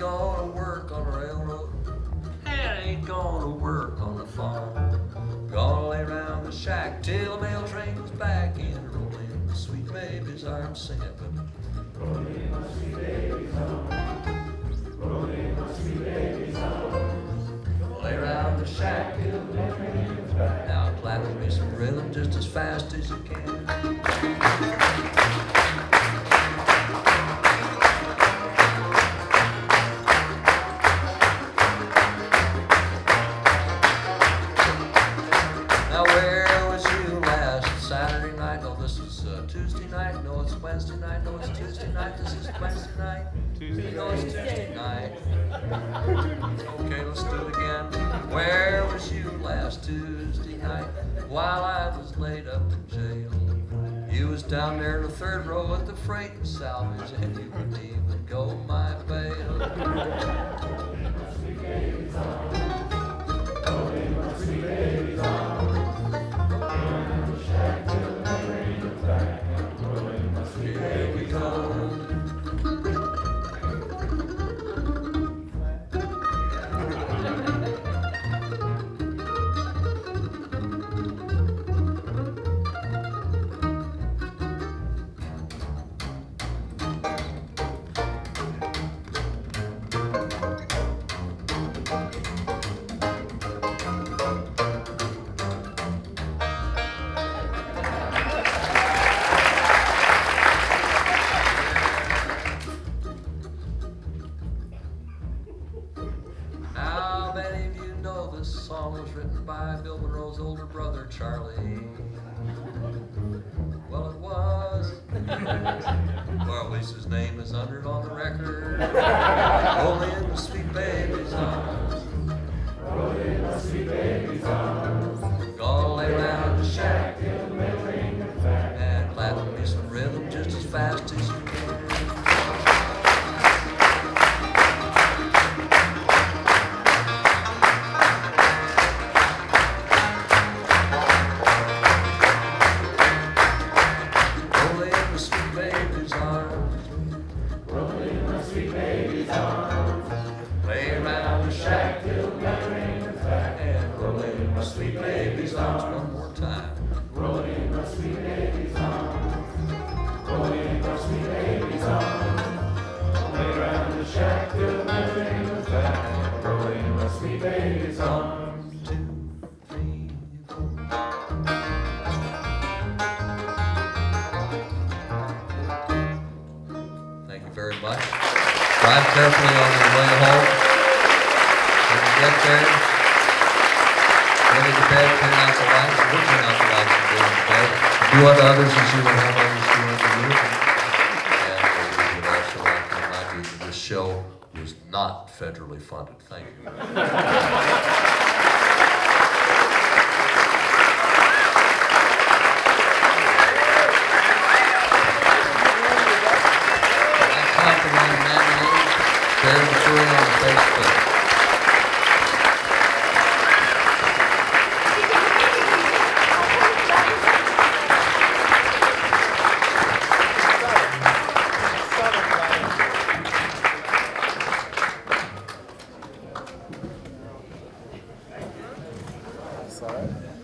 gonna work on the railroad. And ain't gonna work on the farm. Gonna lay around the shack till the mail train is back in. Roll in the sweet baby's arms, sing it with me. Roll in my sweet baby's arms. Roll in my sweet baby's arms. Gonna lay around the shack till the mail train is back. Now clap me some rhythm just as fast as you can. Tuesday night, no it's Wednesday night, no it's Tuesday night, this is Wednesday night, no it's Tuesday night. Okay, let's do it again. Where was you last Tuesday night while I was laid up in jail? You was down there in the third row at the freight and salvage, and you wouldn't even go my bail. Here we go. How many of you know this song was written by Bill Monroe's older brother, Charlie? Well, it was. Well, at least his name is under it on the record. Roll in the sweet baby's arms. Roll in the sweet baby's arms. Gonna lay around the shack till the mail train comes back. And clap me some rhythm just as fast as you can. Lay around the shack till the train is back. And roll in my sweet baby's arms one more time. Roll in my sweet baby's arms. Roll in my sweet baby's arms. Lay around the shack till the train is back. Roll in my sweet baby's arms. 2, 3, 4. Thank you very much. Drive carefully on your way home. When you get there, go to bed, turn out the lights. We'll turn out the lights and go to bed. Do unto others as you would have others do unto you. And we would also like to remind you that this show was not federally funded. Thank you. Share the story on Facebook. Sorry.